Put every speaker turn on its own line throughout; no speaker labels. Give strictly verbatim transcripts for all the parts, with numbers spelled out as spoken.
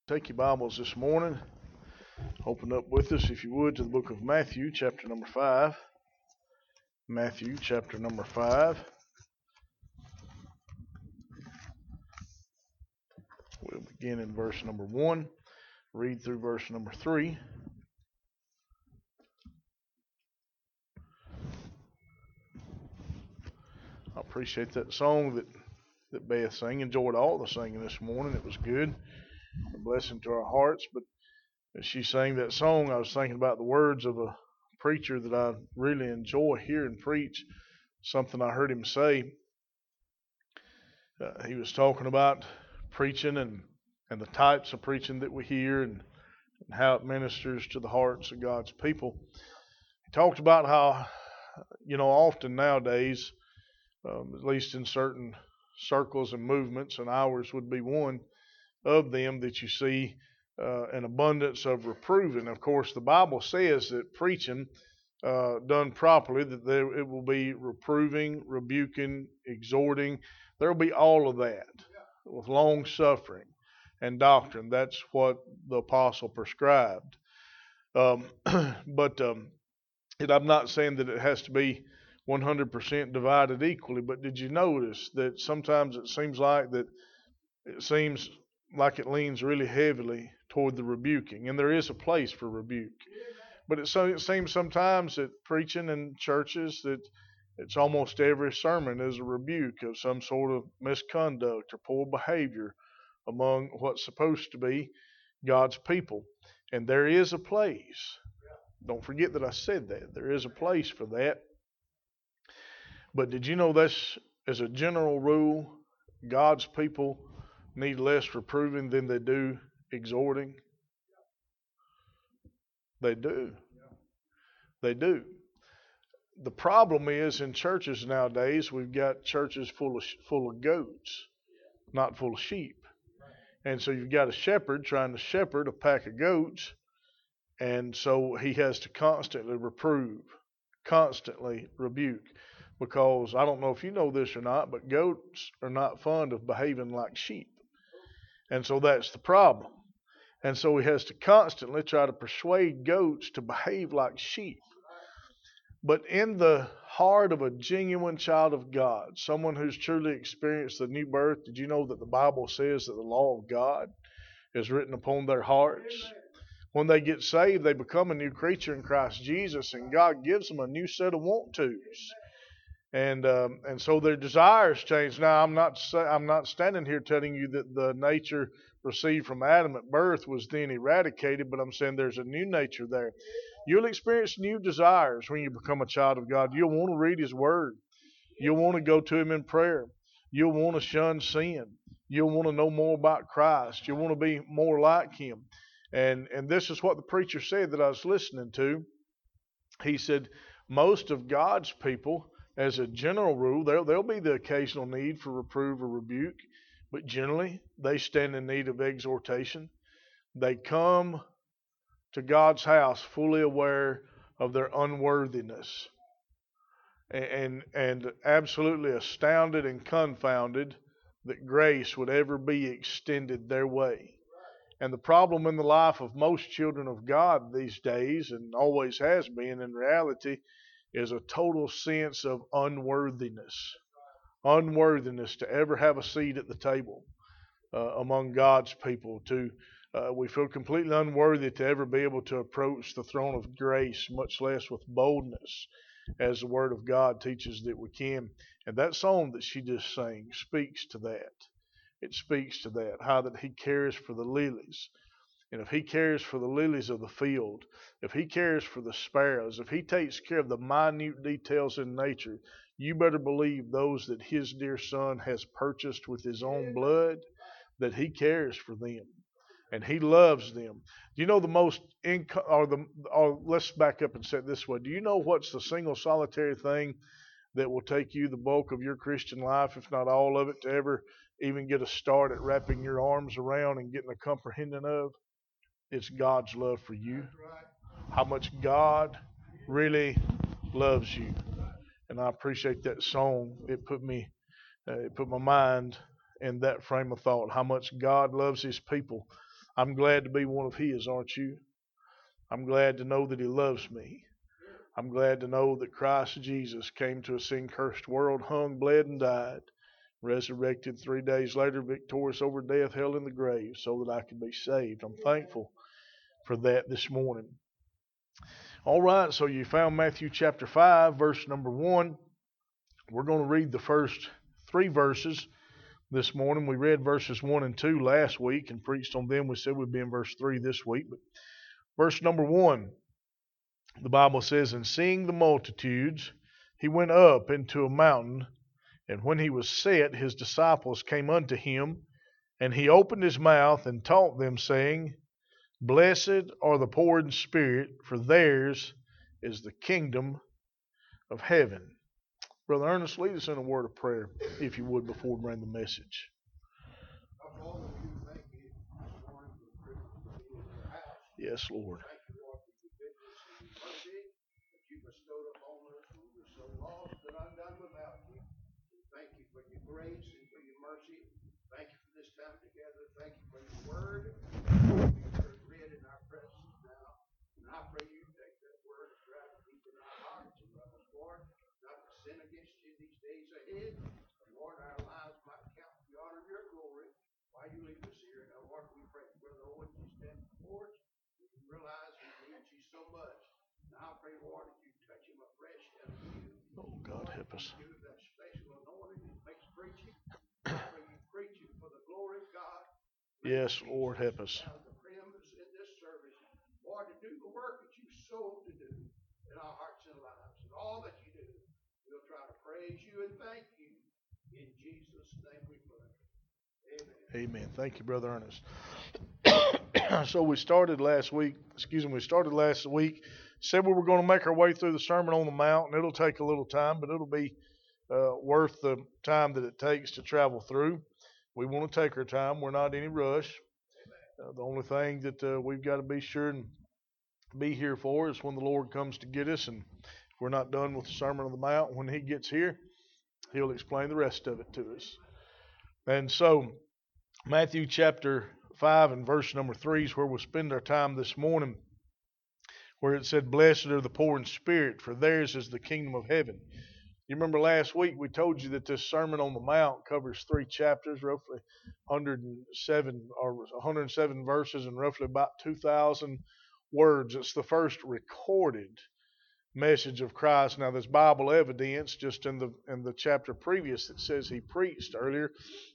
Take your Bibles this morning. Open up with us, if you would, to the book of Matthew, chapter number five. Matthew, chapter number five. We'll begin in verse number one, read through verse number three. I appreciate that song that, that Beth sang. Enjoyed all the singing this morning. It was good. A blessing to our hearts. But as she sang that song, I was thinking about the words of a preacher that I really enjoy hearing preach. Something I heard him say. Uh, he was talking about preaching and, and the types of preaching that we hear and, and how it ministers to the hearts of God's people. He talked about how, you know, often nowadays, um, at least in certain circles and movements, and ours would be one of them, that you see uh, an abundance of reproving. Of course, the Bible says that preaching uh, done properly, that there, it will be reproving, rebuking, exhorting. There will be all of that with long suffering and doctrine. That's what the apostle prescribed. Um, but um, and I'm not saying that it has to be one hundred percent divided equally, but did you notice that sometimes it seems like that it seems like it leans really heavily toward the rebuking, and there is a place for rebuke. But it, so, it seems sometimes that preaching in churches that it's almost every sermon is a rebuke of some sort of misconduct or poor behavior among what's supposed to be God's people. And there is a place. Don't forget that I said that. There is a place for that. But did you know that's, as a general rule, God's people need less reproving than they do exhorting? They do. They do. The problem is in churches nowadays, we've got churches full of full of goats, not full of sheep. And so you've got a shepherd trying to shepherd a pack of goats, and so he has to constantly reprove, constantly rebuke. Because I don't know if you know this or not, but goats are not fond of behaving like sheep. And so that's the problem. And so he has to constantly try to persuade goats to behave like sheep. But in the heart of a genuine child of God, someone who's truly experienced the new birth, did you know that the Bible says that the law of God is written upon their hearts? When they get saved, they become a new creature in Christ Jesus, and God gives them a new set of want-tos. And um, and so their desires change. Now, I'm not say, I'm not standing here telling you that the nature received from Adam at birth was then eradicated, but I'm saying there's a new nature there. You'll experience new desires when you become a child of God. You'll want to read His Word. You'll want to go to Him in prayer. You'll want to shun sin. You'll want to know more about Christ. You'll want to be more like Him. And and this is what the preacher said that I was listening to. He said, most of God's people, as a general rule, there there'll be the occasional need for reproof or rebuke, but generally they stand in need of exhortation. They come to God's house fully aware of their unworthiness and and absolutely astounded and confounded that grace would ever be extended their way. And the problem in the life of most children of God these days, and always has been in reality, is a total sense of unworthiness. Unworthiness to ever have a seat at the table uh, among God's people. To uh, we feel completely unworthy to ever be able to approach the throne of grace, much less with boldness, as the Word of God teaches that we can. And that song that she just sang speaks to that. It speaks to that, how that He cares for the lilies. And if He cares for the lilies of the field, if He cares for the sparrows, if He takes care of the minute details in nature, you better believe those that His dear Son has purchased with His own blood, that He cares for them and He loves them. Do you know the most, inco- or the, or let's back up and say it this way. Do you know what's the single solitary thing that will take you the bulk of your Christian life, if not all of it, to ever even get a start at wrapping your arms around and getting a comprehending of? It's God's love for you. How much God really loves you. And I appreciate that song. It put me, uh, it put my mind in that frame of thought. How much God loves His people. I'm glad to be one of His, aren't you? I'm glad to know that He loves me. I'm glad to know that Christ Jesus came to a sin-cursed world, hung, bled, and died, resurrected three days later, victorious over death, hell, and the grave, so that I could be saved. I'm thankful for that this morning. All right, so you found Matthew chapter five, verse number one. We're going to read the first three verses this morning. We read verses one and two last week and preached on them. We said we'd be in verse three this week. But verse number one, the Bible says, "And seeing the multitudes, he went up into a mountain, and when he was set, his disciples came unto him, and he opened his mouth and taught them, saying, Blessed are the poor in spirit, for theirs is the kingdom of heaven." Brother Ernest, lead us in a word of prayer, if you would, before we bring the message. Yes, Lord.
Thank you for your grace and for your mercy. Thank you for this time together. Thank you for your word. It's read in our presence now. And I pray you take that word and drive it deep in our hearts and love us, Lord, not to sin against you these days ahead. And Lord, our lives might count for the honor of your glory while you leave us here. Now, Lord, we pray for Brother Owen, you stand before us. We realize he needs you so much. Now I pray, Lord, that you touch him afresh and anew.
Oh, God, help us. Yes, Lord, help us.
Lord, to do the work that you sold to do in our hearts and lives, and all that you do, we'll try to praise you and thank you. In Jesus' name we pray. Amen.
Amen. Thank you, Brother Ernest. So we started last week, excuse me, we started last week, said we were going to make our way through the Sermon on the Mount, and it'll take a little time, but it'll be uh, worth the time that it takes to travel through. We want to take our time. We're not in any rush. Uh, the only thing that uh, we've got to be sure and be here for is when the Lord comes to get us, and if we're not done with the Sermon on the Mount, when He gets here, He'll explain the rest of it to us. And so, Matthew chapter five and verse number three is where we'll spend our time this morning, where it said, Blessed are the poor in spirit, for theirs is the kingdom of heaven. You remember last week we told you that this Sermon on the Mount covers three chapters, roughly one hundred seven or one hundred seven verses and roughly about two thousand words. It's the first recorded message of Christ. Now there's Bible evidence just in the in the chapter previous that says he preached earlier,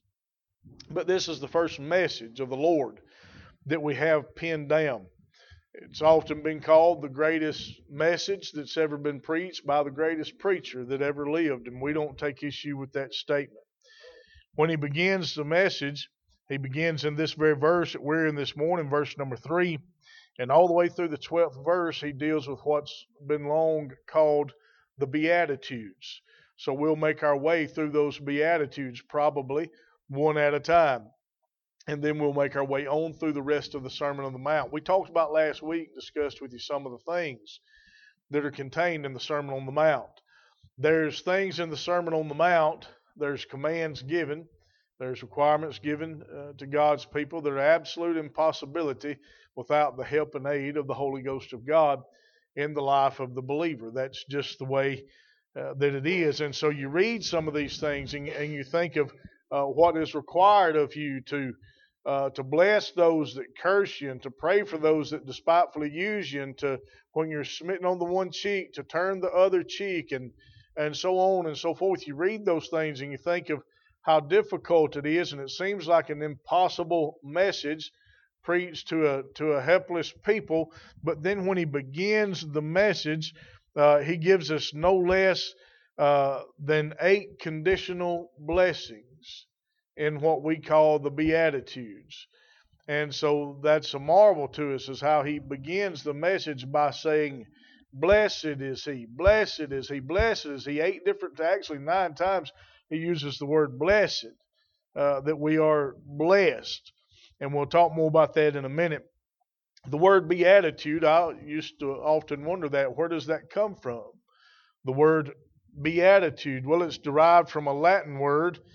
but this is the first message of the Lord that we have pinned down. It's often been called the greatest message that's ever been preached by the greatest preacher that ever lived, and we don't take issue with that statement. When he begins the message, he begins in this very verse that we're in this morning, verse number three, and all the way through the twelfth verse, he deals with what's been long called the Beatitudes. So we'll make our way through those Beatitudes probably one at a time. And then we'll make our way on through the rest of the Sermon on the Mount. We talked about last week, discussed with you some of the things that are contained in the Sermon on the Mount. There's things in the Sermon on the Mount, there's commands given, there's requirements given uh, to God's people that are absolute impossibility without the help and aid of the Holy Ghost of God in the life of the believer. That's just the way uh, that it is. And so you read some of these things and, and you think of uh, what is required of you to Uh, to bless those that curse you, and to pray for those that despitefully use you, and to, when you're smitten on the one cheek, to turn the other cheek, and and so on and so forth. You read those things and you think of how difficult it is, and it seems like an impossible message preached to a to a helpless people. But then when he begins the message, uh, he gives us no less uh, than eight conditional blessings in what we call the Beatitudes. And so that's a marvel to us, is how he begins the message by saying, Blessed is he, blessed is he, blessed is he. Eight different, actually nine times he uses the word blessed, uh, that we are blessed. And we'll talk more about that in a minute. The word beatitude, I used to often wonder that, where does that come from? The word beatitude, well, it's derived from a Latin word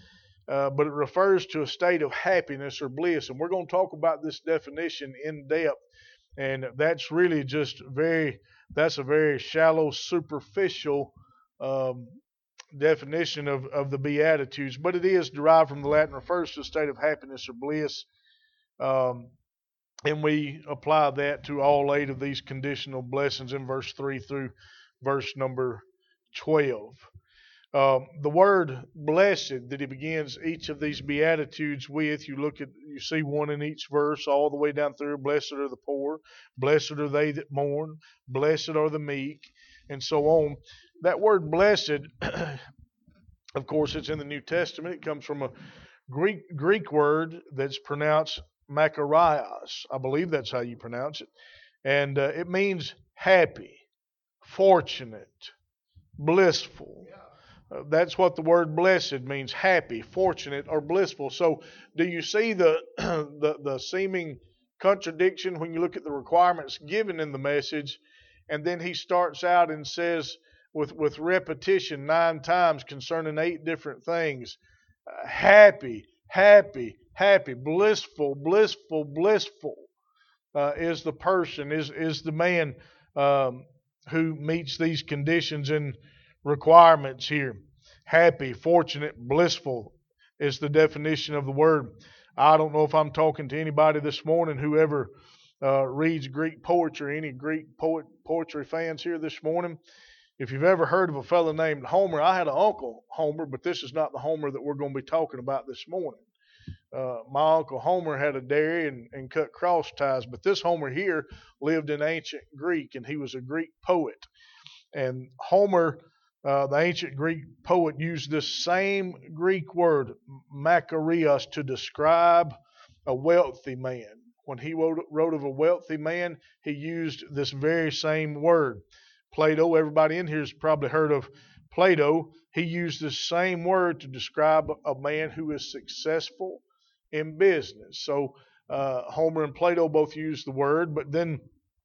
uh, but it refers to a state of happiness or bliss. And we're going to talk about this definition in depth. And that's really just very, that's a very shallow, superficial um, definition of, of the Beatitudes. But it is derived from the Latin, refers to a state of happiness or bliss. Um, and we apply that to all eight of these conditional blessings in verse three through verse number twelve. Um, the word blessed that he begins each of these Beatitudes with, you look at, you see one in each verse all the way down through. Blessed are the poor, blessed are they that mourn, blessed are the meek, and so on. That word blessed, of course, it's in the New Testament. It comes from a Greek Greek word that's pronounced makarios. I believe that's how you pronounce it. And uh, it means happy, fortunate, blissful. Uh, that's what the word blessed means, happy, fortunate, or blissful. So do you see the, the, the seeming contradiction when you look at the requirements given in the message? And then he starts out and says with, with repetition nine times concerning eight different things, uh, happy, happy, happy, blissful, blissful, blissful uh, is the person, is, is the man um, who meets these conditions and requirements here. Happy, fortunate, blissful is the definition of the word. I don't know if I'm talking to anybody this morning who ever uh, reads Greek poetry, any Greek poet poetry fans here this morning. If you've ever heard of a fellow named Homer, I had an uncle Homer, but this is not the Homer that we're going to be talking about this morning. Uh, my uncle Homer had a dairy and, and cut cross ties, but this Homer here lived in ancient Greek, and he was a Greek poet. And Homer, uh, the ancient Greek poet, used this same Greek word, makarios, to describe a wealthy man. When he wrote, wrote of a wealthy man, he used this very same word. Plato, everybody in here has probably heard of Plato. He used this same word to describe a man who is successful in business. So uh, Homer and Plato both used the word, but then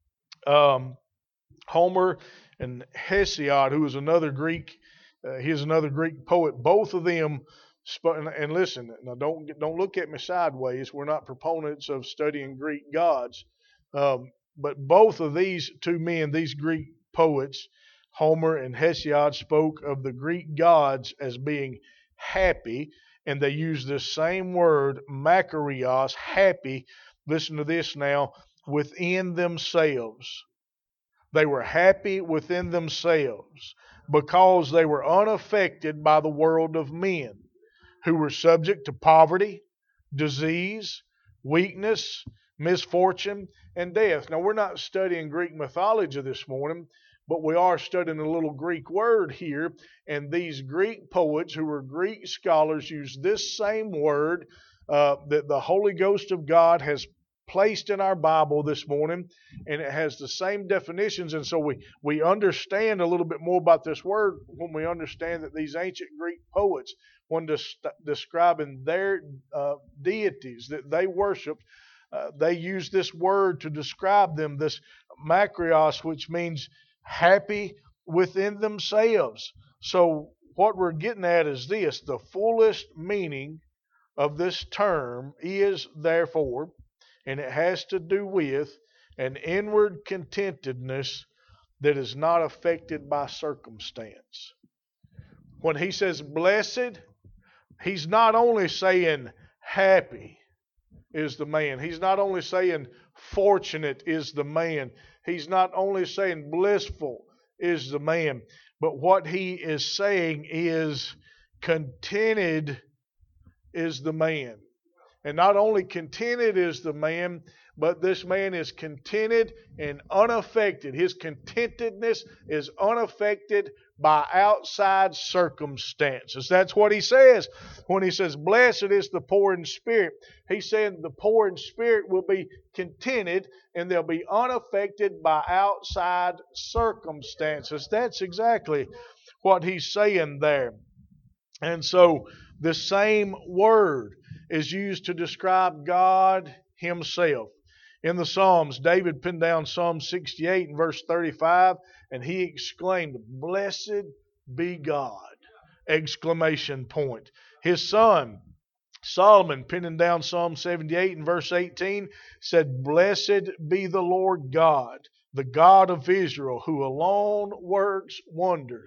um, Homer and Hesiod, who is another Greek, uh, he is another Greek poet. Both of them, sp- and, and listen, now don't don't look at me sideways. We're not proponents of studying Greek gods, um, but both of these two men, these Greek poets, Homer and Hesiod, spoke of the Greek gods as being happy, and they use this same word, makarios, happy. Listen to this now, within themselves. They were happy within themselves because they were unaffected by the world of men who were subject to poverty, disease, weakness, misfortune, and death. Now, we're not studying Greek mythology this morning, but we are studying a little Greek word here, and these Greek poets who were Greek scholars use this same word uh, that the Holy Ghost of God has placed in our Bible this morning, and it has the same definitions. And so we, we understand a little bit more about this word when we understand that these ancient Greek poets, when des- describing their uh, deities that they worshiped, uh, they use this word to describe them, this makarios, which means happy within themselves. So what we're getting at is this: the fullest meaning of this term is therefore, and it has to do with an inward contentedness that is not affected by circumstance. When he says blessed, he's not only saying happy is the man. He's not only saying fortunate is the man. He's not only saying blissful is the man. But what he is saying is contented is the man. And not only contented is the man, but this man is contented and unaffected. His contentedness is unaffected by outside circumstances. That's what he says when he says, blessed is the poor in spirit. He's saying the poor in spirit will be contented and they'll be unaffected by outside circumstances. That's exactly what he's saying there. And so the same word is used to describe God himself. In the Psalms, David penned down Psalm sixty-eight and verse thirty-five, and he exclaimed, blessed be God! Exclamation point. His son, Solomon, penning down Psalm seventy-eight and verse eighteen, said, "Blessed be the Lord God, the God of Israel, who alone works wonders."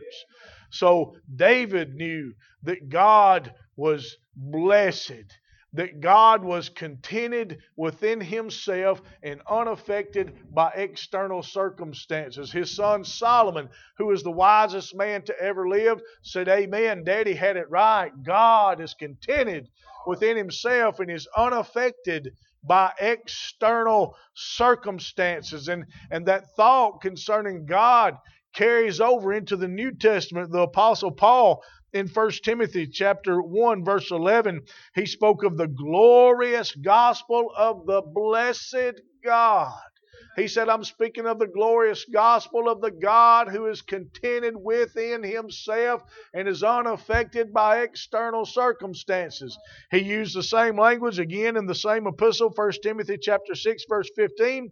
So David knew that God was blessed, that God was contented within himself and unaffected by external circumstances. His son Solomon, who is the wisest man to ever live, said, "Amen, Daddy had it right. God is contented within himself and is unaffected by external circumstances." And, and that thought concerning God carries over into the New Testament. The Apostle Paul, in First Timothy chapter one, verse eleven, he spoke of the glorious gospel of the blessed God. He said, "I'm speaking of the glorious gospel of the God who is contented within himself and is unaffected by external circumstances." He used the same language again in the same epistle, First Timothy chapter six, verse fifteen.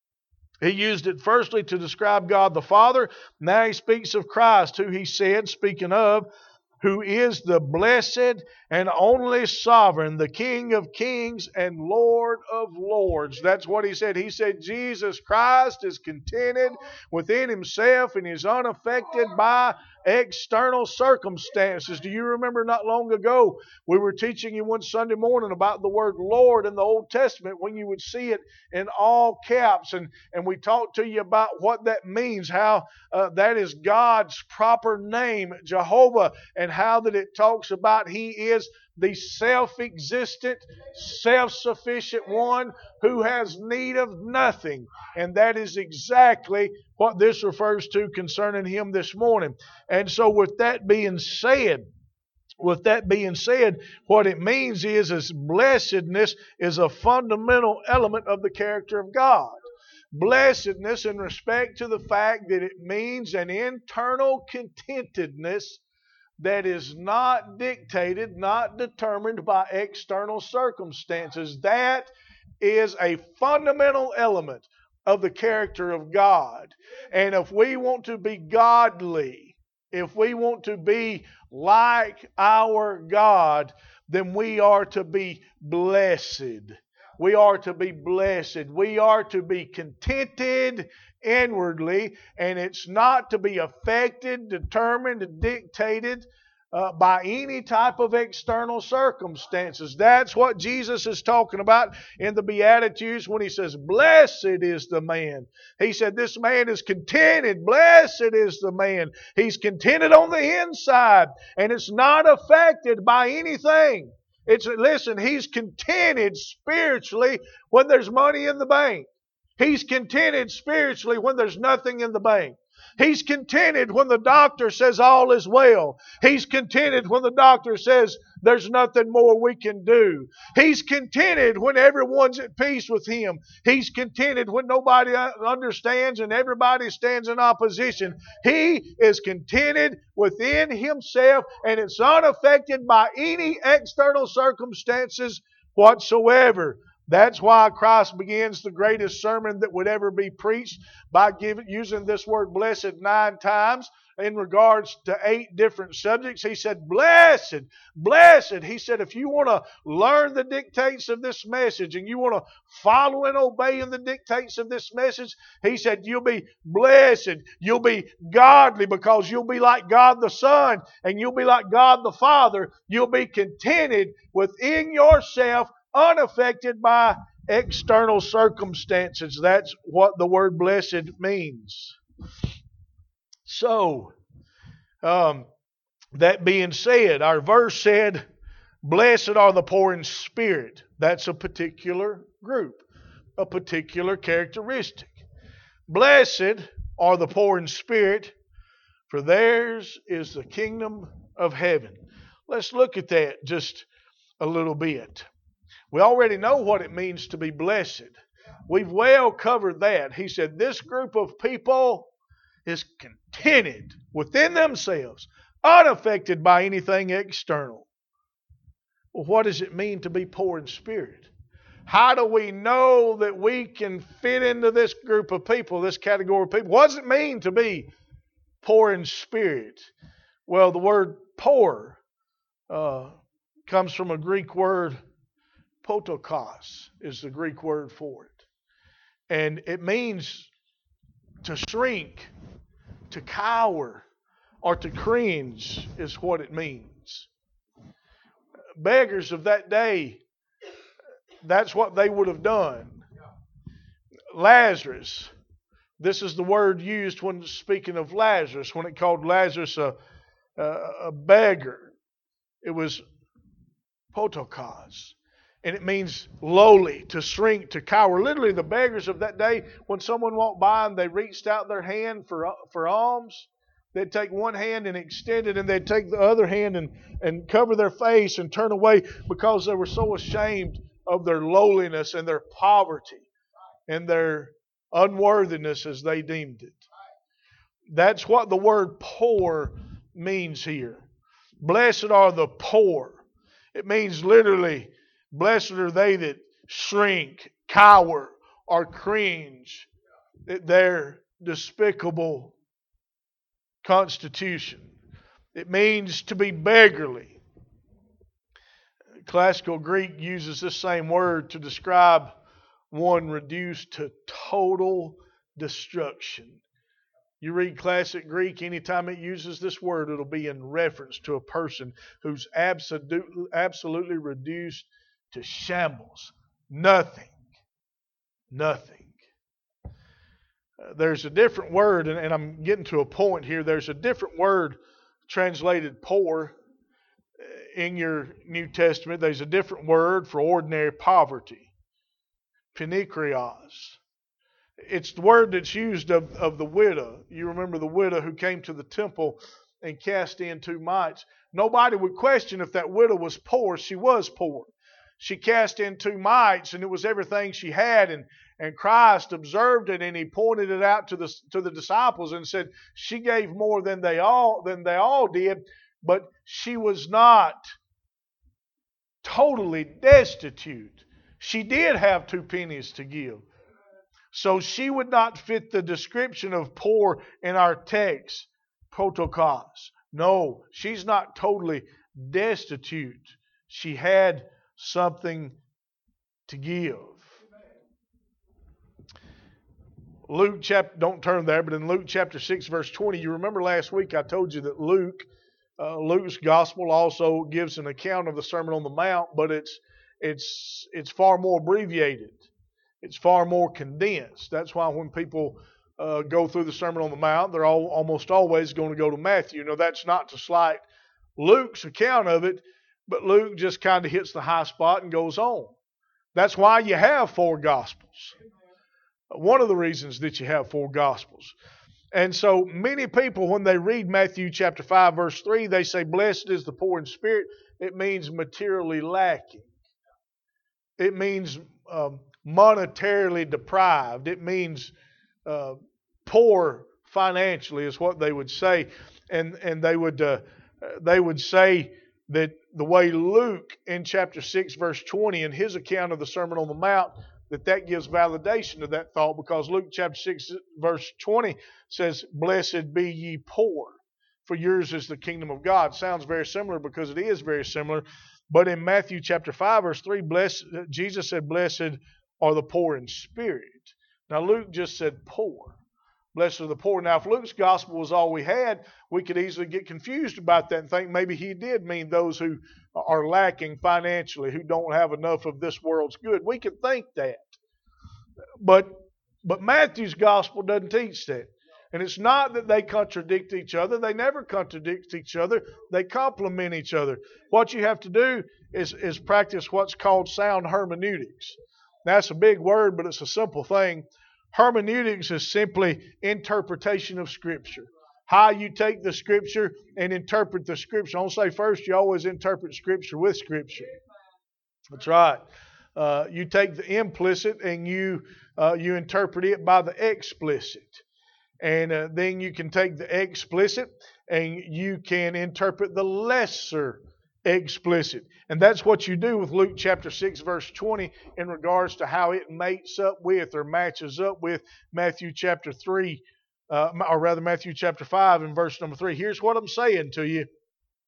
He used it firstly to describe God the Father. Now he speaks of Christ, who he said, speaking of, who is the blessed and only sovereign, the King of kings and Lord of lords. That's what he said. He said Jesus Christ is contented within himself and is unaffected by external circumstances. Do you remember not long ago we were teaching you one Sunday morning about the word Lord in the Old Testament, when you would see it in all caps, and, and we talked to you about what that means, how uh, that is God's proper name, Jehovah, and how that it talks about he is the self-existent, self-sufficient one who has need of nothing. And that is exactly what this refers to concerning him this morning. And so with that being said, with that being said, what it means is, is blessedness is a fundamental element of the character of God. Blessedness in respect to the fact that it means an internal contentedness that is not dictated, not determined by external circumstances. That is a fundamental element of the character of God. And if we want to be godly, if we want to be like our God, then we are to be blessed. We are to be blessed. We are to be contented inwardly, and it's not to be affected, determined, dictated uh, by any type of external circumstances. That's what Jesus is talking about in the Beatitudes when he says, "Blessed is the man." He said this man is contented. Blessed is the man. He's contented on the inside, and it's not affected by anything. It's, listen, he's contented spiritually when there's money in the bank. He's contented spiritually when there's nothing in the bank. He's contented when the doctor says all is well. He's contented when the doctor says there's nothing more we can do. He's contented when everyone's at peace with him. He's contented when nobody understands and everybody stands in opposition. He is contented within himself, and it's unaffected by any external circumstances whatsoever. That's why Christ begins the greatest sermon that would ever be preached by giving, using this word blessed nine times in regards to eight different subjects. He said, blessed, blessed. He said, if you want to learn the dictates of this message and you want to follow and obey in the dictates of this message, he said, you'll be blessed. You'll be godly because you'll be like God the Son and you'll be like God the Father. You'll be contented within yourself, unaffected by external circumstances. That's what the word blessed means. So, um, that being said, our verse said, blessed are the poor in spirit. That's a particular group, a particular characteristic. Blessed are the poor in spirit, for theirs is the kingdom of heaven. Let's look at that just a little bit. We already know what it means to be blessed. We've well covered that. He said this group of people is contented within themselves, unaffected by anything external. Well, what does it mean to be poor in spirit? How do we know that we can fit into this group of people, this category of people? What does it mean to be poor in spirit? Well, the word poor uh, comes from a Greek word, potokos is the Greek word for it. And it means to shrink, to cower, or to cringe is what it means. Beggars of that day, that's what they would have done. Lazarus, this is the word used when speaking of Lazarus, when it called Lazarus a, a, a beggar. It was potokos. And it means lowly, to shrink, to cower. Literally, the beggars of that day, when someone walked by and they reached out their hand for for alms, they'd take one hand and extend it, and they'd take the other hand and, and cover their face and turn away because they were so ashamed of their lowliness and their poverty and their unworthiness as they deemed it. That's what the word poor means here. Blessed are the poor. It means literally, blessed are they that shrink, cower, or cringe at their despicable constitution. It means to be beggarly. Classical Greek uses this same word to describe one reduced to total destruction. You read classic Greek, anytime it uses this word, it'll be in reference to a person who's absolute, absolutely reduced to shambles. Nothing. Nothing. Uh, there's a different word, and, and I'm getting to a point here. There's a different word translated poor in your New Testament. There's a different word for ordinary poverty. Penekrios. It's the word that's used of, of the widow. You remember the widow who came to the temple and cast in two mites. Nobody would question if that widow was poor. She was poor. She cast in two mites, and it was everything she had. And, and Christ observed it, and he pointed it out to the to the disciples and said, "She gave more than they all than they all did, but she was not totally destitute. She did have two pennies to give." So she would not fit the description of poor in our text, potokos. No, she's not totally destitute. She had something to give. Luke chapter, don't turn there, but in Luke chapter six, verse twenty, you remember last week I told you that Luke, uh, Luke's gospel also gives an account of the Sermon on the Mount, but it's it's it's far more abbreviated. It's far more condensed. That's why when people uh, go through the Sermon on the Mount, they're all, almost always going to go to Matthew. Now, that's not to slight Luke's account of it, but Luke just kind of hits the high spot and goes on. That's why you have four Gospels. One of the reasons that you have four Gospels. And so many people, when they read Matthew chapter five, verse three, they say, "Blessed is the poor in spirit." It means materially lacking. It means um, monetarily deprived. It means uh, poor financially is what they would say, and and they would uh, they would say that the way Luke in chapter six verse twenty in his account of the Sermon on the Mount, that that gives validation to that thought, because Luke chapter six verse twenty says, "Blessed be ye poor, for yours is the kingdom of God." Sounds very similar because it is very similar. But in Matthew chapter five verse three, blessed, Jesus said, "Blessed are the poor in spirit." Now Luke just said poor. Blessed are the poor. Now if Luke's gospel was all we had, we could easily get confused about that and think maybe he did mean those who are lacking financially, who don't have enough of this world's good. We could think that. But but Matthew's gospel doesn't teach that. And it's not that they contradict each other. They never contradict each other. They complement each other. What you have to do is, is practice what's called sound hermeneutics. That's a big word, but it's a simple thing. Hermeneutics is simply interpretation of Scripture. How you take the Scripture and interpret the Scripture. I want to say first, you always interpret Scripture with Scripture. That's right. Uh, you take the implicit and you uh, you interpret it by the explicit. And uh, then you can take the explicit and you can interpret the lesser explicit. And that's what you do with Luke chapter six verse twenty in regards to how it mates up with or matches up with Matthew chapter three, uh, or rather Matthew chapter five and verse number three. Here's what I'm saying to you.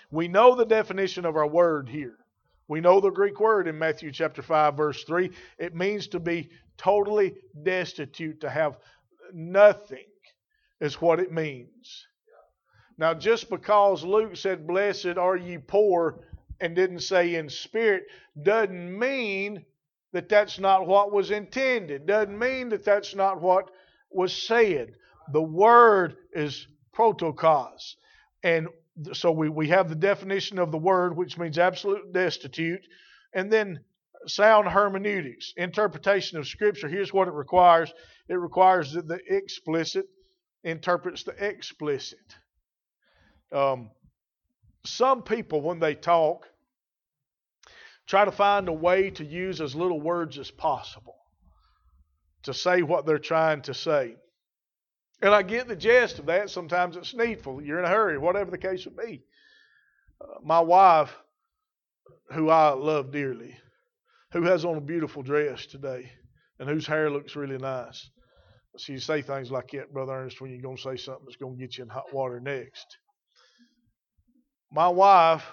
We know the definition of our word here. We know the Greek word in Matthew chapter five, verse three. It means to be totally destitute, to have nothing is what it means. Now, just because Luke said, blessed are ye poor, and didn't say in spirit, doesn't mean that that's not what was intended. Doesn't mean that that's not what was said. The word is protokos. And so we, we have the definition of the word, which means absolute destitute. And then sound hermeneutics, interpretation of Scripture. Here's what it requires. It requires that the explicit interprets the explicit. Um, some people, when they talk, try to find a way to use as little words as possible to say what they're trying to say. And I get the gist of that. Sometimes it's needful. You're in a hurry, whatever the case would be. Uh, my wife, who I love dearly, who has on a beautiful dress today and whose hair looks really nice. So you say things like that, Brother Ernest, when you're going to say something that's going to get you in hot water next. My wife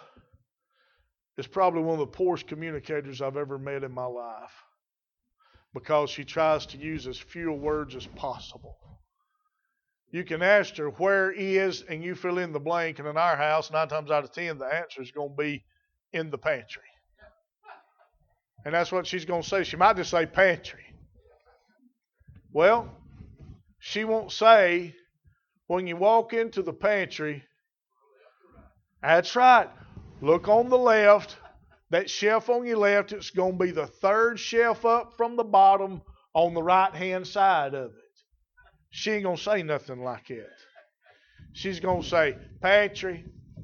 is probably one of the poorest communicators I've ever met in my life because she tries to use as few words as possible. You can ask her where is, and you fill in the blank, and in our house, nine times out of ten, the answer is going to be in the pantry. And that's what she's going to say. She might just say pantry. Well, she won't say, when you walk into the pantry, that's right, look on the left, that shelf on your left, it's going to be the third shelf up from the bottom on the right-hand side of it. She ain't going to say nothing like that. She's going to say, pantry.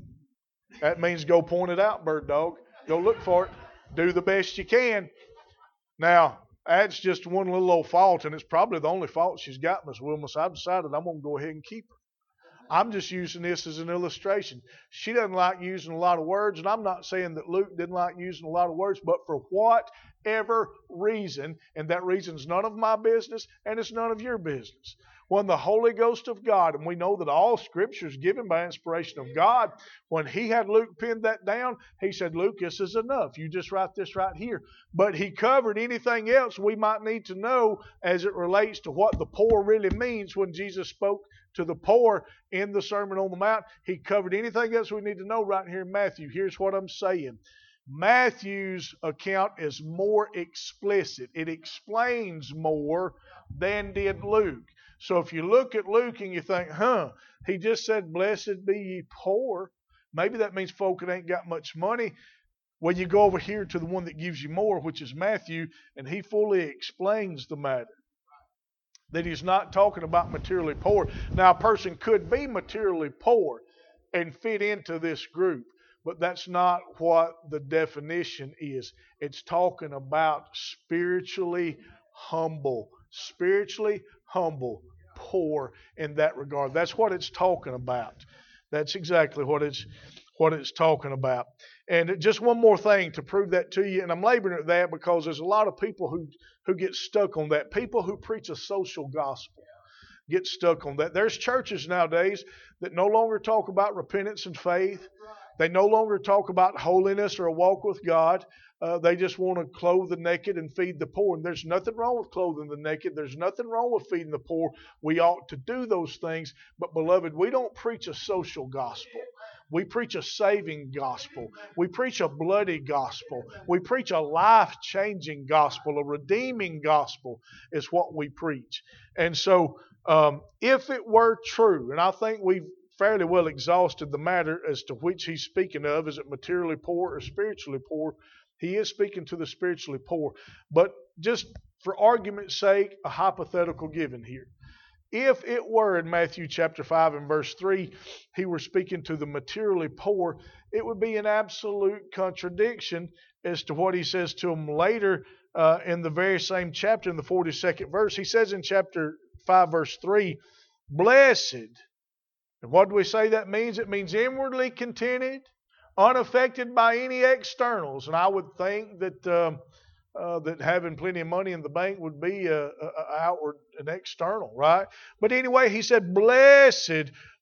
That means go point it out, bird dog. Go look for it. Do the best you can. Now, that's just one little old fault, and it's probably the only fault she's got, Miss Wilma, so I've decided I'm going to go ahead and keep her. I'm just using this as an illustration. She doesn't like using a lot of words, and I'm not saying that Luke didn't like using a lot of words, but for whatever reason, and that reason's none of my business, and it's none of your business. When the Holy Ghost of God, and we know that all Scripture is given by inspiration of God, when he had Luke pin that down, he said, Luke, this is enough. You just write this right here. But he covered anything else we might need to know as it relates to what the poor really means when Jesus spoke to the poor in the Sermon on the Mount. He covered anything else we need to know right here in Matthew. Here's what I'm saying. Matthew's account is more explicit. It explains more than did Luke. So if you look at Luke and you think, huh, he just said, blessed be ye poor. Maybe that means folk that ain't got much money. Well, you go over here to the one that gives you more, which is Matthew, and he fully explains the matter. That he's not talking about materially poor. Now, a person could be materially poor and fit into this group, but that's not what the definition is. It's talking about spiritually humble. Spiritually humble, poor in that regard. That's what it's talking about. That's exactly what it's what it's talking about. And just one more thing to prove that to you, and I'm laboring at that because there's a lot of people who, who get stuck on that. People who preach a social gospel get stuck on that. There's churches nowadays that no longer talk about repentance and faith. They no longer talk about holiness or a walk with God. Uh, they just want to clothe the naked and feed the poor. And there's nothing wrong with clothing the naked. There's nothing wrong with feeding the poor. We ought to do those things. But, beloved, we don't preach a social gospel. We preach a saving gospel. We preach a bloody gospel. We preach a life-changing gospel. A redeeming gospel is what we preach. And so um, if it were true, and I think we've fairly well exhausted the matter as to which he's speaking of, is it materially poor or spiritually poor? He is speaking to the spiritually poor. But just for argument's sake, a hypothetical given here. If it were in Matthew chapter five and verse three, he were speaking to the materially poor, it would be an absolute contradiction as to what he says to them later uh, in the very same chapter, in the forty-second verse. He says in chapter five, verse three, blessed. And what do we say that means? It means inwardly contented, unaffected by any externals. And I would think that um, uh, that having plenty of money in the bank would be a, a, a outward, an external, right? But anyway, he said, blessed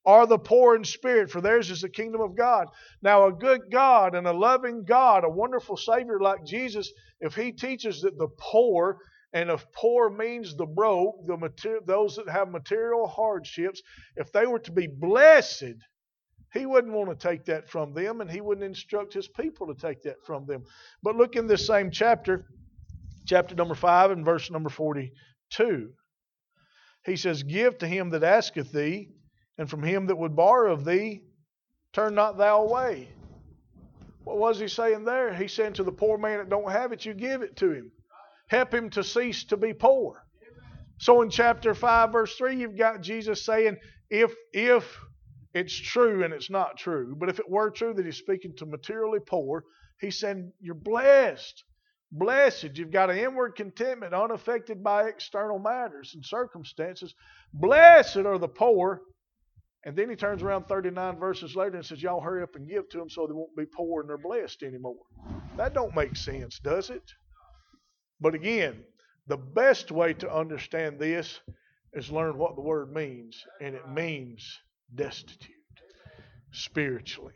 are the poor in spirit, for theirs is the kingdom of God. Now, a good God and a loving God, a wonderful Savior like Jesus, if He teaches that the poor, and if poor means the broke, the material, those that have material hardships, if they were to be blessed, He wouldn't want to take that from them, and He wouldn't instruct His people to take that from them. But look in this same chapter, chapter number five and verse number forty-two. He says, give to him that asketh thee, and from him that would borrow of thee, turn not thou away. What was he saying there? He's saying to the poor man that don't have it, you give it to him. Help him to cease to be poor. So in chapter five, verse three, you've got Jesus saying, if if it's true, and it's not true, but if it were true that He's speaking to materially poor, He's saying, you're blessed. Blessed. You've got an inward contentment unaffected by external matters and circumstances. Blessed are the poor. And then He turns around thirty-nine verses later and says, y'all hurry up and give to them so they won't be poor and they're blessed anymore. That don't make sense, does it? But again, the best way to understand this is learn what the word means. And it means destitute spiritually.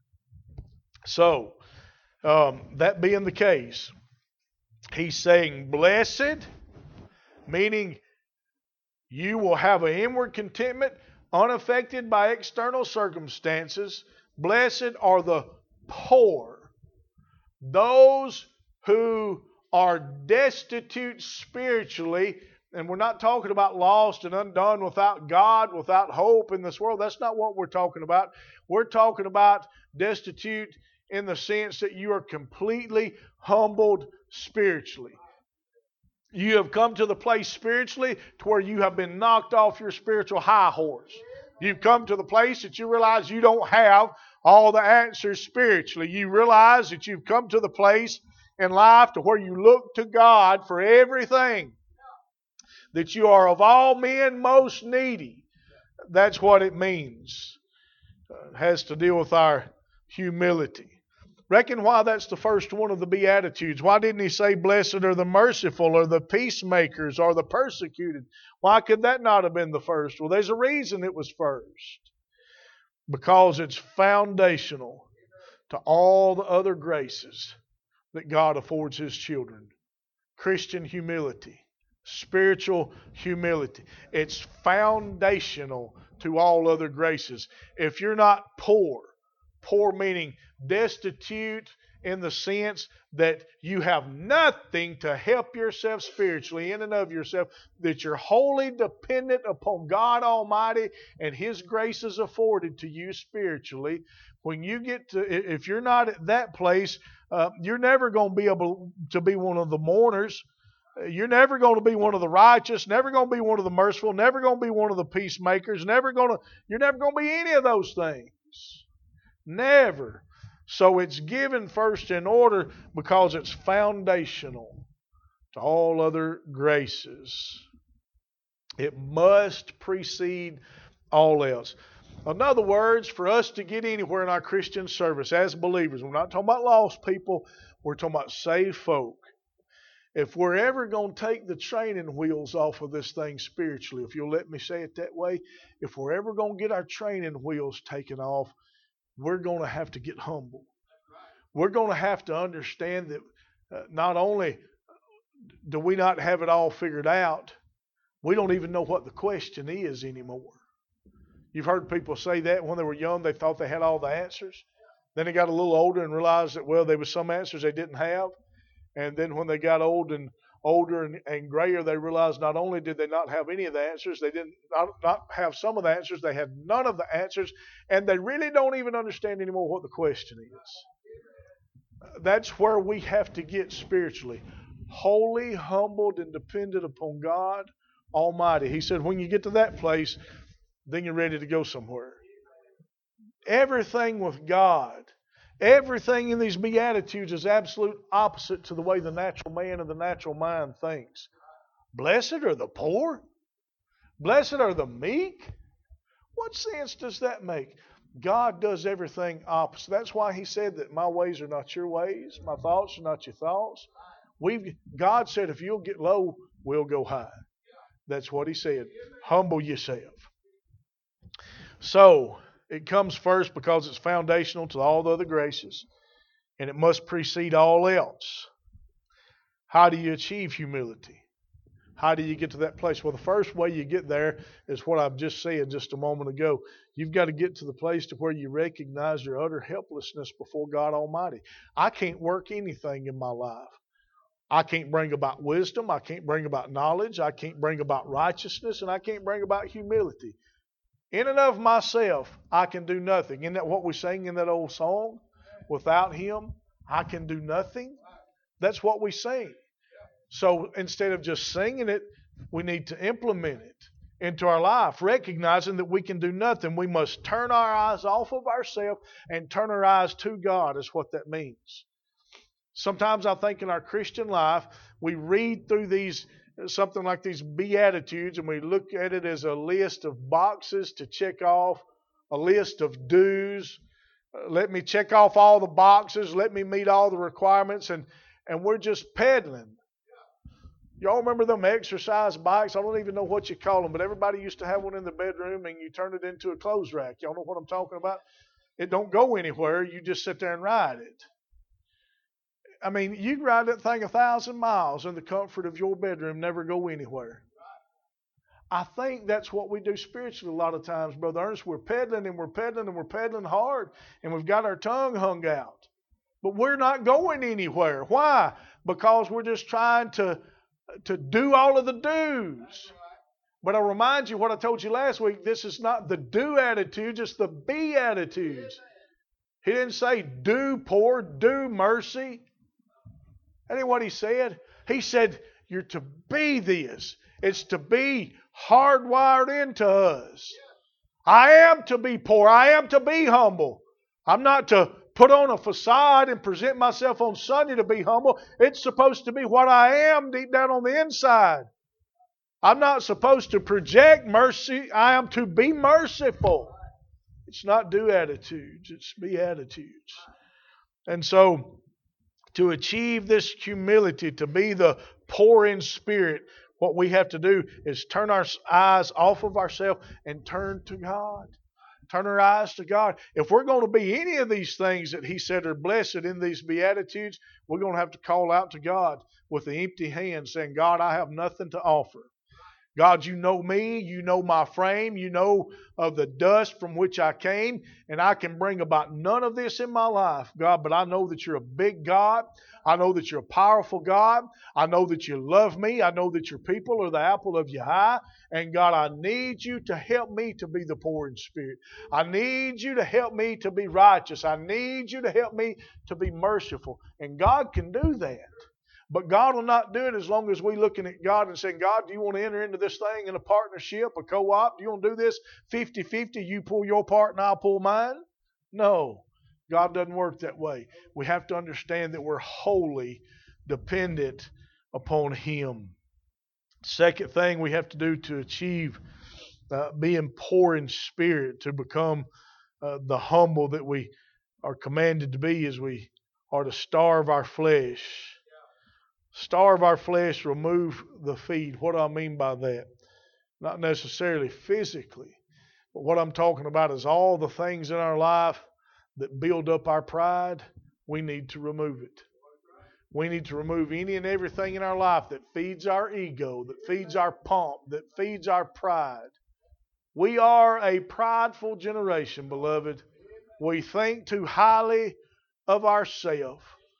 So, um, that being the case, He's saying blessed, meaning you will have an inward contentment unaffected by external circumstances. Blessed are the poor, those who are destitute spiritually. And we're not talking about lost and undone, without God, without hope in this world. That's not what we're talking about. We're talking about destitute in the sense that you are completely humbled spiritually. You have come to the place spiritually to where you have been knocked off your spiritual high horse. You've come to the place that you realize you don't have all the answers spiritually. You realize that you've come to the place in life to where you look to God for everything. That you are of all men most needy. That's what it means. It has to deal with our humility. Reckon why that's the first one of the Beatitudes. Why didn't He say, blessed are the merciful, or the peacemakers, or the persecuted? Why could that not have been the first? Well, there's a reason it was first. Because it's foundational to all the other graces that God affords His children. Christian humility. Spiritual humility. It's foundational to all other graces. If you're not poor, poor meaning destitute in the sense that you have nothing to help yourself spiritually in and of yourself, that you're wholly dependent upon God Almighty and His grace is afforded to you spiritually. When you get to, if you're not at that place, uh, you're never going to be able to be one of the mourners. You're never going to be one of the righteous, never going to be one of the merciful, never going to be one of the peacemakers, never going to, you're never going to be any of those things. Never. So it's given first in order because it's foundational to all other graces. It must precede all else. In other words, for us to get anywhere in our Christian service as believers, we're not talking about lost people, we're talking about saved folk. If we're ever going to take the training wheels off of this thing spiritually, if you'll let me say it that way, if we're ever going to get our training wheels taken off, we're going to have to get humble. We're going to have to understand that uh, not only do we not have it all figured out, we don't even know what the question is anymore. You've heard people say that when they were young, they thought they had all the answers. Then they got a little older and realized that, well, there was some answers they didn't have. And then when they got old and older and, and grayer, they realized not only did they not have any of the answers, they didn't not, not have some of the answers, they had none of the answers, and they really don't even understand anymore what the question is. That's where we have to get spiritually. Wholly humbled and dependent upon God Almighty. He said when you get to that place, then you're ready to go somewhere. Everything with God, everything in these Beatitudes is absolute opposite to the way the natural man and the natural mind thinks. Blessed are the poor? Blessed are the meek? What sense does that make? God does everything opposite. That's why He said that my ways are not your ways, my thoughts are not your thoughts. We've God said if you'll get low, we'll go high. That's what He said. Humble yourself. So, it comes first because it's foundational to all the other graces, and it must precede all else. How do you achieve humility? How do you get to that place? Well, the first way you get there is what I've just said just a moment ago. You've got to get to the place to where you recognize your utter helplessness before God Almighty. I can't work anything in my life. I can't bring about wisdom. I can't bring about knowledge. I can't bring about righteousness. And I can't bring about humility. In and of myself, I can do nothing. Isn't that what we sang in that old song? Without Him, I can do nothing. That's what we sing. So instead of just singing it, we need to implement it into our life, recognizing that we can do nothing. We must turn our eyes off of ourselves and turn our eyes to God, is what that means. Sometimes I think in our Christian life, we read through these, something like these Beatitudes, and we look at it as a list of boxes to check off, a list of do's. Let me check off all the boxes. Let me meet all the requirements, and, and we're just peddling. Y'all remember them exercise bikes? I don't even know what you call them, but everybody used to have one in the bedroom, and you turn it into a clothes rack. Y'all know what I'm talking about? It don't go anywhere. You just sit there and ride it. I mean, you can ride that thing a thousand miles in the comfort of your bedroom, never go anywhere. I think that's what we do spiritually a lot of times, Brother Ernest. We're peddling and we're peddling and we're peddling hard, and we've got our tongue hung out. But we're not going anywhere. Why? Because we're just trying to to do all of the do's. But I'll remind you what I told you last week. This is not the do attitudes, it's the be attitudes. He didn't say do poor, do mercy. That ain't what he said. He said you're to be this. It's to be hardwired into us. I am to be poor. I am to be humble. I'm not to put on a facade and present myself on Sunday to be humble. It's supposed to be what I am deep down on the inside. I'm not supposed to project mercy. I am to be merciful. It's not do attitudes. It's be attitudes. And so, to achieve this humility, to be the poor in spirit, what we have to do is turn our eyes off of ourselves and turn to God. Turn our eyes to God. If we're going to be any of these things that He said are blessed in these Beatitudes, we're going to have to call out to God with the empty hand saying, God, I have nothing to offer. God, you know me, you know my frame, you know of the dust from which I came, and I can bring about none of this in my life, God, but I know that you're a big God. I know that you're a powerful God. I know that you love me. I know that your people are the apple of your eye. And God, I need you to help me to be the poor in spirit. I need you to help me to be righteous. I need you to help me to be merciful. And God can do that. But God will not do it as long as we're looking at God and saying, God, do you want to enter into this thing in a partnership, a co-op? Do you want to do this fifty-fifty? You pull your part and I'll pull mine? No. God doesn't work that way. We have to understand that we're wholly dependent upon Him. Second thing we have to do to achieve uh, being poor in spirit, to become uh, the humble that we are commanded to be, is we are to starve our flesh. Starve our flesh, remove the feed. What do I mean by that? Not necessarily physically, but what I'm talking about is all the things in our life that build up our pride. We need to remove it. We need to remove any and everything in our life that feeds our ego, that feeds our pomp, that feeds our pride. We are a prideful generation, beloved. We think too highly of ourselves.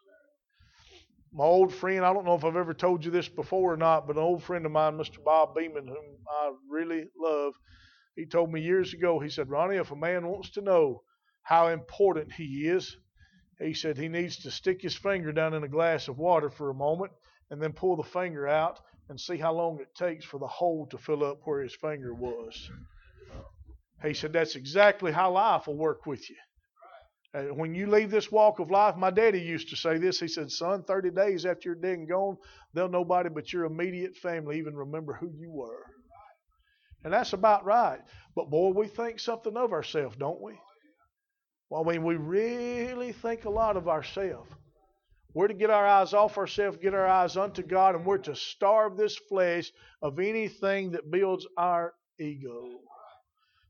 My old friend, I don't know if I've ever told you this before or not, but an old friend of mine, Mister Bob Beeman, whom I really love, he told me years ago, he said, Ronnie, if a man wants to know how important he is, he said he needs to stick his finger down in a glass of water for a moment and then pull the finger out and see how long it takes for the hole to fill up where his finger was. He said that's exactly how life will work with you. When you leave this walk of life, my daddy used to say this. He said, son, thirty days after you're dead and gone, they'll nobody but your immediate family even remember who you were. And that's about right. But boy, we think something of ourselves, don't we? Well, I mean, we really think a lot of ourselves. We're to get our eyes off ourselves, get our eyes unto God, and we're to starve this flesh of anything that builds our ego.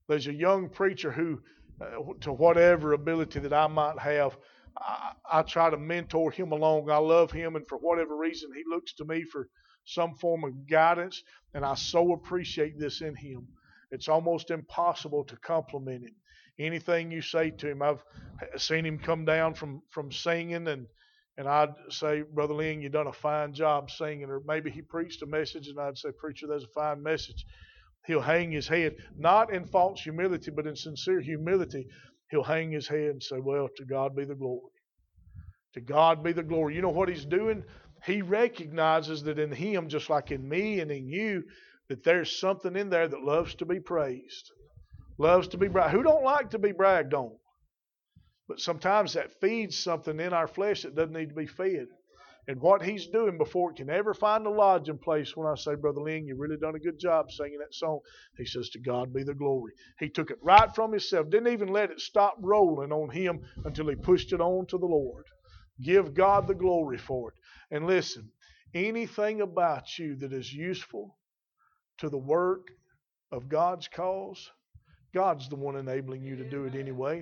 There's a young preacher who, uh, to whatever ability that I might have, I, I try to mentor him along. I love him, and for whatever reason, he looks to me for some form of guidance, and I so appreciate this in him. It's almost impossible to compliment him. Anything you say to him, I've seen him come down from, from singing, and and I'd say, Brother Lynn, you done a fine job singing. Or maybe he preached a message, and I'd say, Preacher, that's a fine message. He'll hang his head, not in false humility, but in sincere humility. He'll hang his head and say, well, to God be the glory. To God be the glory. You know what he's doing? He recognizes that in him, just like in me and in you, that there's something in there that loves to be praised. Loves to be bragged. Who don't like to be bragged on? But sometimes that feeds something in our flesh that doesn't need to be fed. And what he's doing before it can ever find a lodging place, when I say, Brother Lynn, you really done a good job singing that song, he says, to God be the glory. He took it right from himself. Didn't even let it stop rolling on him until he pushed it on to the Lord. Give God the glory for it. And listen, anything about you that is useful to the work of God's cause, God's the one enabling you to do it anyway.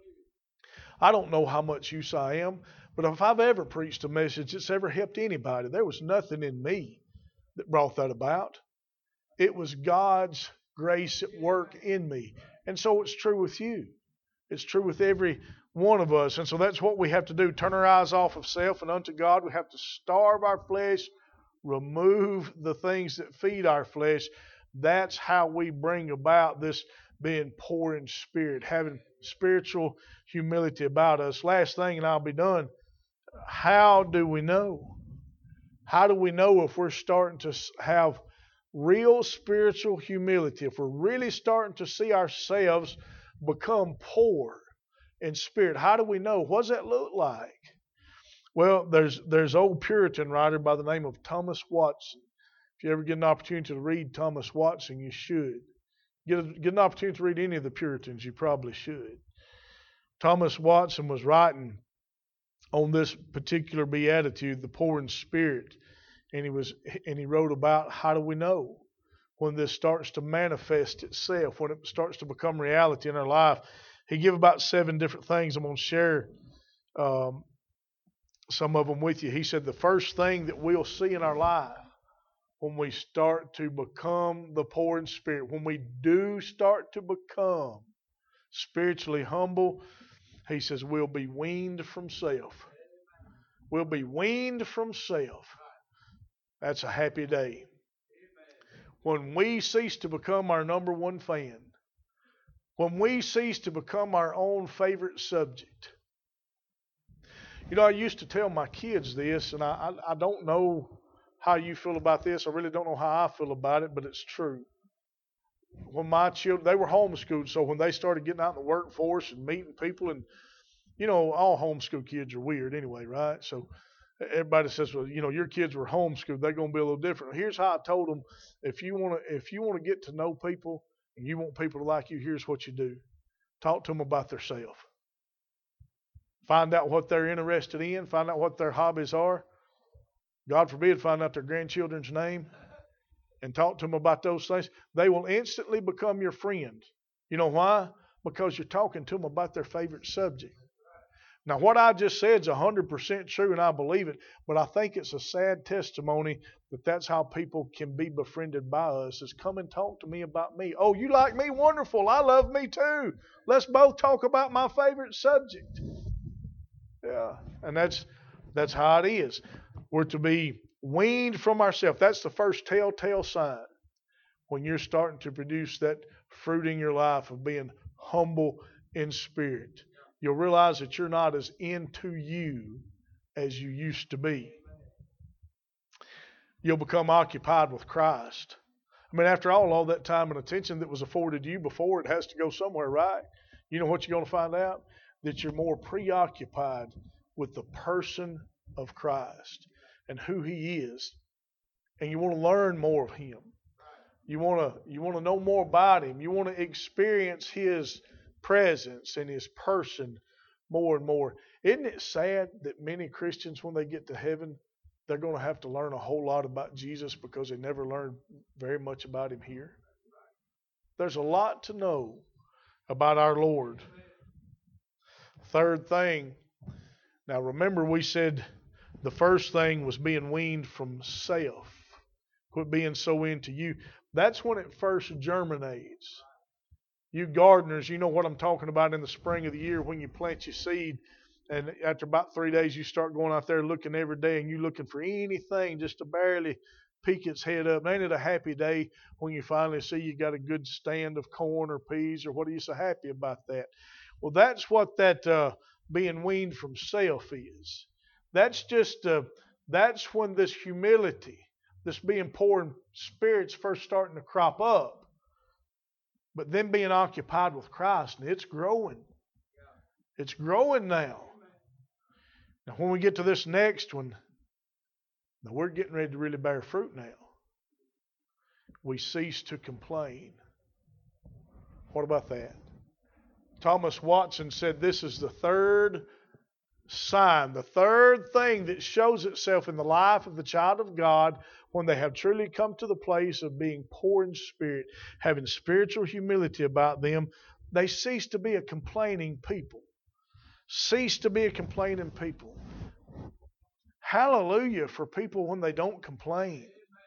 I don't know how much use I am, but if I've ever preached a message that's ever helped anybody, there was nothing in me that brought that about. It was God's grace at work in me. And so it's true with you. It's true with every one of us. And so that's what we have to do. Turn our eyes off of self and unto God. We have to starve our flesh, remove the things that feed our flesh. That's how we bring about this being poor in spirit, having spiritual humility about us. Last thing, and I'll be done. How do we know? How do we know if we're starting to have real spiritual humility? If we're really starting to see ourselves become poor in spirit, how do we know? What does that look like? Well, there's there's old Puritan writer by the name of Thomas Watson. If you ever get an opportunity to read Thomas Watson, you should. Get, a, get an opportunity to read any of the Puritans, you probably should. Thomas Watson was writing on this particular beatitude, the poor in spirit, and he was and he wrote about how do we know when this starts to manifest itself, when it starts to become reality in our life. He gave about seven different things. I'm going to share um, some of them with you. He said the first thing that we'll see in our life when we start to become the poor in spirit, when we do start to become spiritually humble, he says we'll be weaned from self. We'll be weaned from self. That's a happy day. When we cease to become our number one fan, when we cease to become our own favorite subject. You know, I used to tell my kids this, and I, I, I don't know how you feel about this. I really don't know how I feel about it, but it's true. When my children, they were homeschooled, so when they started getting out in the workforce and meeting people, and, you know, all homeschool kids are weird anyway, right? So everybody says, well, you know, your kids were homeschooled, they're going to be a little different. Here's how I told them, if you want to, if you want to get to know people and you want people to like you, here's what you do. Talk to them about themselves. Find out what they're interested in. Find out what their hobbies are. God forbid, find out their grandchildren's name and talk to them about those things. They will instantly become your friend. You know why? Because you're talking to them about their favorite subject. Now, what I just said is one hundred percent true, and I believe it, but I think it's a sad testimony that that's how people can be befriended by us, is come and talk to me about me. Oh, you like me? Wonderful. I love me too. Let's both talk about my favorite subject. Yeah, and that's that's how it is. We're to be weaned from ourselves. That's the first telltale sign when you're starting to produce that fruit in your life of being humble in spirit. You'll realize that you're not as into you as you used to be. You'll become occupied with Christ. I mean, after all, all that time and attention that was afforded you before, it has to go somewhere, right? You know what you're going to find out? That you're more preoccupied with the person of Christ and who He is. And you want to learn more of Him. You want to, you want to know more about Him. You want to experience His presence and His person more and more. Isn't it sad that many Christians, when they get to heaven, they're going to have to learn a whole lot about Jesus because they never learned very much about Him here? There's a lot to know about our Lord. Third thing, now remember we said the first thing was being weaned from self. Quit being so into you. That's when it first germinates. You gardeners, you know what I'm talking about in the spring of the year when you plant your seed. And after about three days, you start going out there looking every day and you're looking for anything just to barely peek its head up. Ain't it a happy day when you finally see you got a good stand of corn or peas, or what are you so happy about that? Well, that's what that uh, being weaned from self is. That's just, uh, that's when this humility, this being poor in spirit's first starting to crop up. But then being occupied with Christ, and it's growing. It's growing now. Now, when we get to this next one, now we're getting ready to really bear fruit now. We cease to complain. What about that? Thomas Watson said this is the third sign, the third thing that shows itself in the life of the child of God when they have truly come to the place of being poor in spirit, having spiritual humility about them. They cease to be a complaining people. Cease to be a complaining people. Hallelujah for people when they don't complain.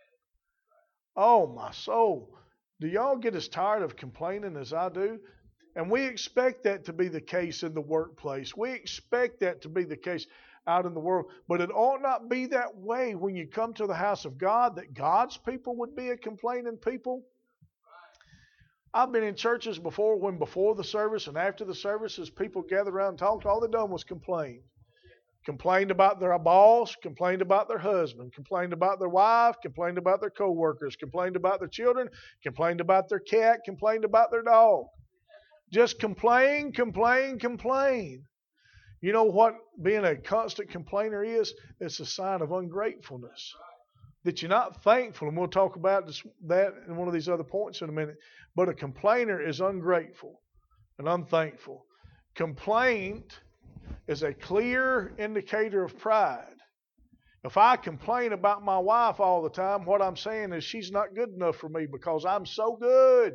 Oh, my soul. Do y'all get as tired of complaining as I do? And we expect that to be the case in the workplace. We expect that to be the case out in the world. But it ought not be that way when you come to the house of God, that God's people would be a complaining people. I've been in churches before when before the service and after the services, people gathered around and talked. All they done was complain. Complained about their boss, complained about their husband, complained about their wife, complained about their co-workers, complained about their children, complained about their cat, complained about their dog. Just complain, complain, complain. You know what being a constant complainer is? It's a sign of ungratefulness. That you're not thankful, and we'll talk about this, that in one of these other points in a minute. But a complainer is ungrateful and unthankful. Complaint is a clear indicator of pride. If I complain about my wife all the time, what I'm saying is she's not good enough for me because I'm so good.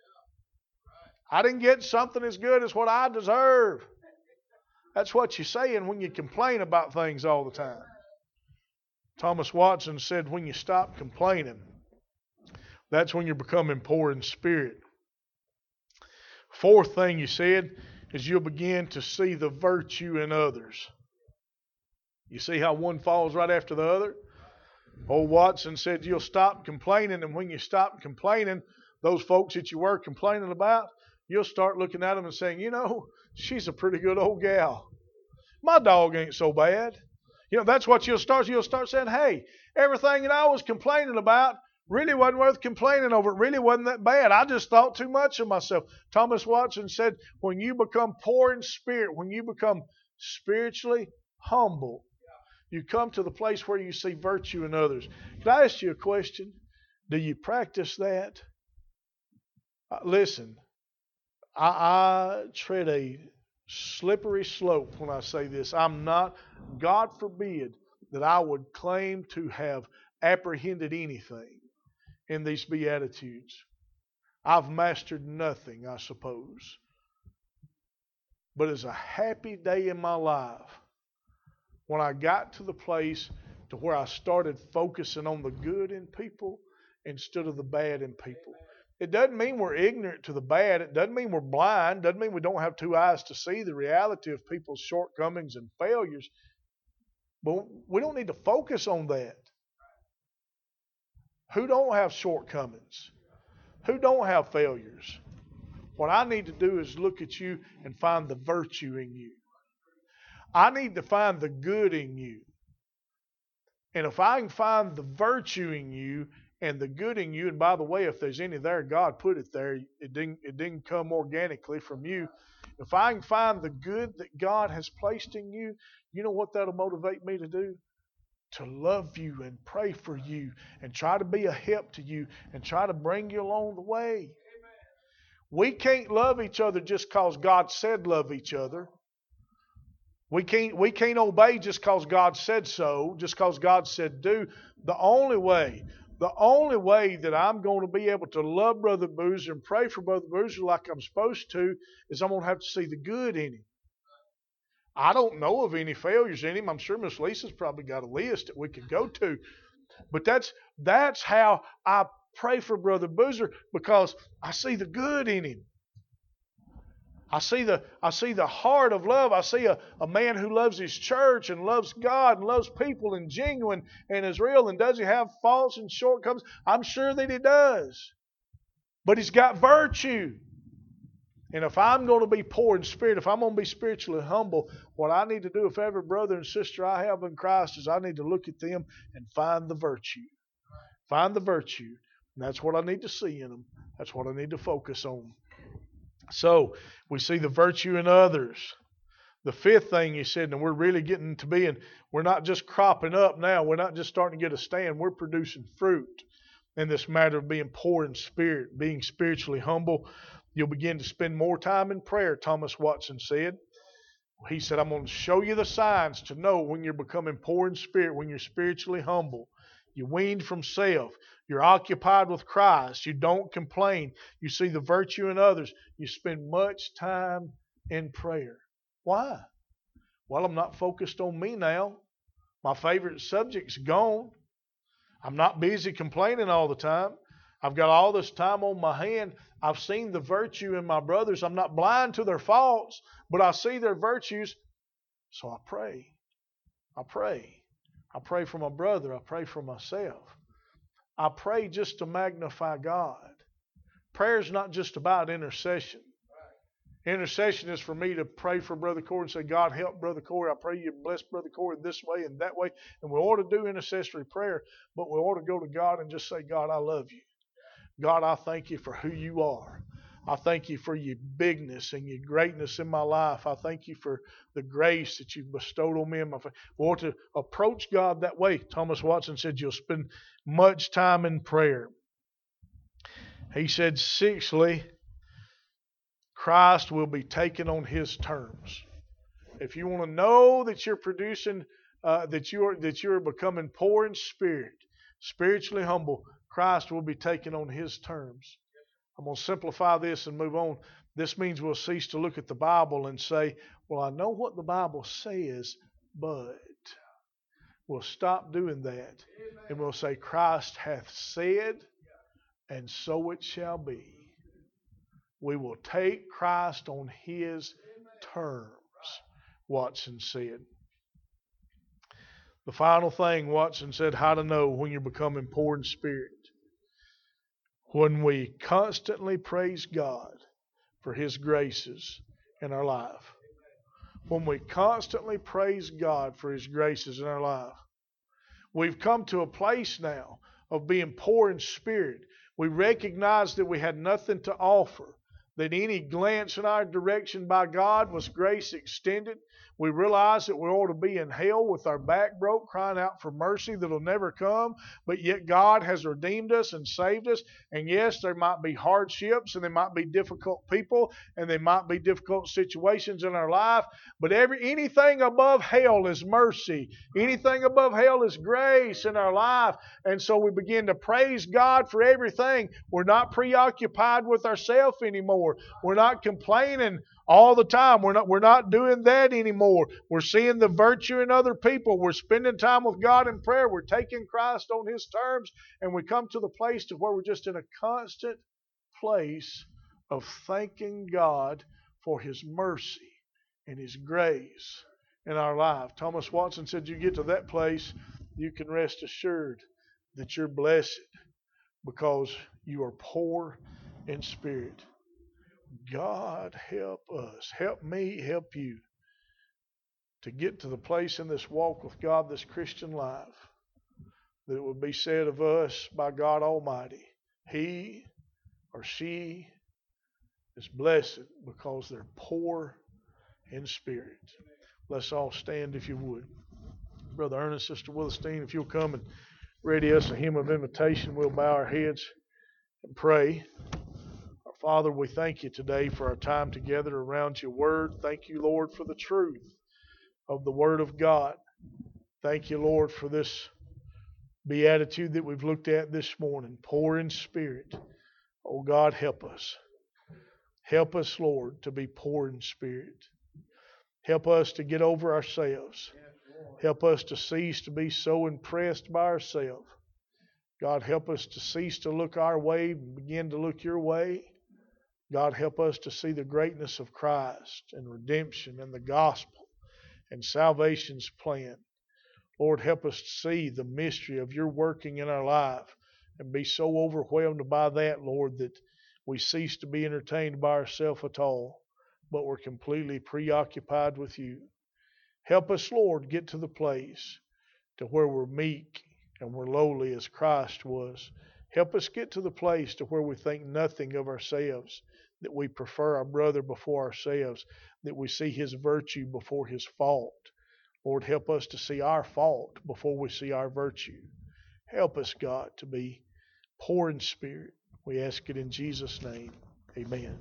I didn't get something as good as what I deserve. That's what you're saying when you complain about things all the time. Thomas Watson said when you stop complaining, that's when you're becoming poor in spirit. Fourth thing you said is you'll begin to see the virtue in others. You see how one falls right after the other? Old Watson said you'll stop complaining, and when you stop complaining, those folks that you were complaining about, you'll start looking at them and saying, you know, she's a pretty good old gal. My dog ain't so bad. You know, that's what you'll start. You'll start saying, hey, everything that I was complaining about really wasn't worth complaining over. It really wasn't that bad. I just thought too much of myself. Thomas Watson said, when you become poor in spirit, when you become spiritually humble, you come to the place where you see virtue in others. Can I ask you a question? Do you practice that? Uh, listen, I, I tread a slippery slope when I say this. I'm not, God forbid, that I would claim to have apprehended anything in these Beatitudes. I've mastered nothing, I suppose. But it's a happy day in my life when I got to the place to where I started focusing on the good in people instead of the bad in people. It doesn't mean we're ignorant to the bad. It doesn't mean we're blind. It doesn't mean we don't have two eyes to see the reality of people's shortcomings and failures. But we don't need to focus on that. Who don't have shortcomings? Who don't have failures? What I need to do is look at you and find the virtue in you. I need to find the good in you. And if I can find the virtue in you and the good in you, and by the way, if there's any there, God put it there. It didn't, it didn't come organically from you. If I can find the good that God has placed in you, you know what that'll motivate me to do? To love you and pray for you and try to be a help to you and try to bring you along the way. Amen. We can't love each other just because God said love each other. We can't, we can't obey just because God said so, just because God said do. The only way, The only way that I'm going to be able to love Brother Boozer and pray for Brother Boozer like I'm supposed to is I'm going to have to see the good in him. I don't know of any failures in him. I'm sure Miss Lisa's probably got a list that we could go to. But that's that's how I pray for Brother Boozer, because I see the good in him. I see the I see the heart of love. I see a, a man who loves his church and loves God and loves people and genuine and is real. And does he have faults and shortcomings? I'm sure that he does. But he's got virtue. And if I'm going to be poor in spirit, if I'm going to be spiritually humble, what I need to do with every brother and sister I have in Christ is I need to look at them and find the virtue. Find the virtue. And that's what I need to see in them. That's what I need to focus on. So we see the virtue in others. The fifth thing he said, and we're really getting to being, we're not just cropping up now. We're not just starting to get a stand. We're producing fruit in this matter of being poor in spirit, being spiritually humble. You'll begin to spend more time in prayer, Thomas Watson said. He said, I'm going to show you the signs to know when you're becoming poor in spirit, when you're spiritually humble. You're weaned from self. You're occupied with Christ. You don't complain. You see the virtue in others. You spend much time in prayer. Why? Well, I'm not focused on me now. My favorite subject's gone. I'm not busy complaining all the time. I've got all this time on my hand. I've seen the virtue in my brothers. I'm not blind to their faults, but I see their virtues. So I pray. I pray. I pray for my brother. I pray for myself. I pray just to magnify God. Prayer is not just about intercession. Intercession is for me to pray for Brother Corey and say, God, help Brother Corey. I pray you bless Brother Corey this way and that way. And we ought to do intercessory prayer, but we ought to go to God and just say, God, I love you. God, I thank you for who you are. I thank you for your bigness and your greatness in my life. I thank you for the grace that you've bestowed on me and my family. We ought to approach God that way. Thomas Watson said you'll spend much time in prayer. He said, sixthly, Christ will be taken on his terms. If you want to know that you're producing, uh, that you are that you are becoming poor in spirit, spiritually humble, Christ will be taken on his terms. I'm going to simplify this and move on. This means we'll cease to look at the Bible and say, well, I know what the Bible says, but we'll stop doing that. And we'll say, Christ hath said, and so it shall be. We will take Christ on his terms, Watson said. The final thing Watson said, how to know when you're becoming poor in spirit. When we constantly praise God for his graces in our life. When we constantly praise God for his graces in our life. We've come to a place now of being poor in spirit. We recognize that we had nothing to offer. That any glance in our direction by God was grace extended. We realize that we ought to be in hell with our back broke, crying out for mercy that'll never come. But yet God has redeemed us and saved us. And yes, there might be hardships and there might be difficult people and there might be difficult situations in our life. But every anything above hell is mercy. Anything above hell is grace in our life. And so we begin to praise God for everything. We're not preoccupied with ourselves anymore. We're not complaining all the time. We're not, we're not doing that anymore. We're seeing the virtue in other people. We're spending time with God in prayer. We're taking Christ on his terms. And we come to the place to where we're just in a constant place of thanking God for his mercy and his grace in our life. Thomas Watson said, you get to that place, you can rest assured that you're blessed because you are poor in spirit. God help us, help me, help you to get to the place in this walk with God, this Christian life, that it would be said of us by God Almighty, he or she is blessed because they're poor in spirit. Let's all stand if you would. Brother Ernest, Sister Witherstein, if you'll come and ready us a hymn of invitation, we'll bow our heads and pray. Father, we thank you today for our time together around your word. Thank you, Lord, for the truth of the word of God. Thank you, Lord, for this beatitude that we've looked at this morning, poor in spirit. Oh God, help us. Help us, Lord, to be poor in spirit. Help us to get over ourselves. Help us to cease to be so impressed by ourselves. God, help us to cease to look our way and begin to look your way. God, help us to see the greatness of Christ and redemption and the gospel and salvation's plan. Lord, help us to see the mystery of your working in our life and be so overwhelmed by that, Lord, that we cease to be entertained by ourselves at all, but we're completely preoccupied with you. Help us, Lord, get to the place to where we're meek and we're lowly as Christ was. Help us get to the place to where we think nothing of ourselves, that we prefer our brother before ourselves, that we see his virtue before his fault. Lord, help us to see our fault before we see our virtue. Help us, God, to be poor in spirit. We ask it in Jesus' name. Amen.